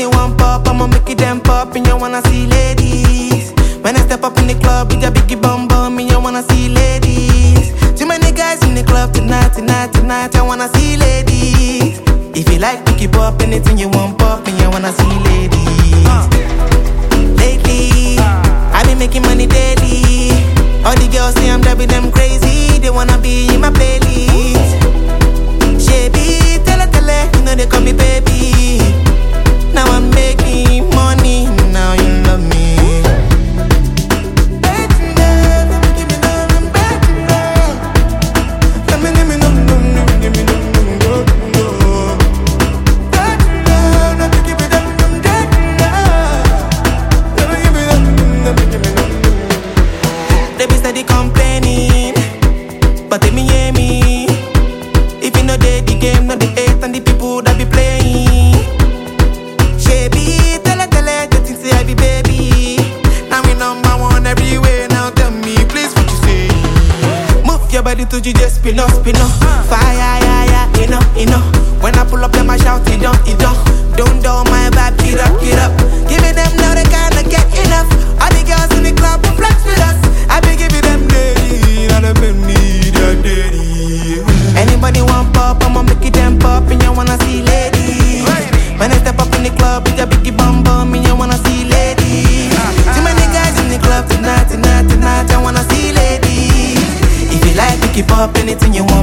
Anybody want pop, I'ma make it them pop. And you wanna see ladies. When I step up in the club with a biggie bum bum, and you wanna see ladies. Too many guys in the club tonight, tonight, tonight. I wanna see ladies. If you like picky pop, anything you want pop, and you wanna see ladies. Lately, I've been making money daily. All the girls say I'm driving them crazy. They wanna be in my playlist. Shabby, tell her, you know they call me baby. Now I'm making money, now you love me. They be steady complaining, but they me hear me. If you know they the game, not the hate and the people that be playing. Shabby, tell her, the things say I be baby. Now we number one everywhere. Now tell me, please, what you say? Move your body to just spin up, spin up. Fire, yeah, yeah, you know. When I pull up, them I shout, it don't. Don't my vibe, get up. Give me them now, they can't get enough. All the girls in the club will flex with us. I be giving them daddy, and them need your daddy. Anybody want pop, I'ma make it them pop, and you wanna see ladies. When I step up in the club with a biggie bum bum, and you wanna see ladies. Too many guys in the club tonight, I wanna see ladies. If you like picky pop, anything you want.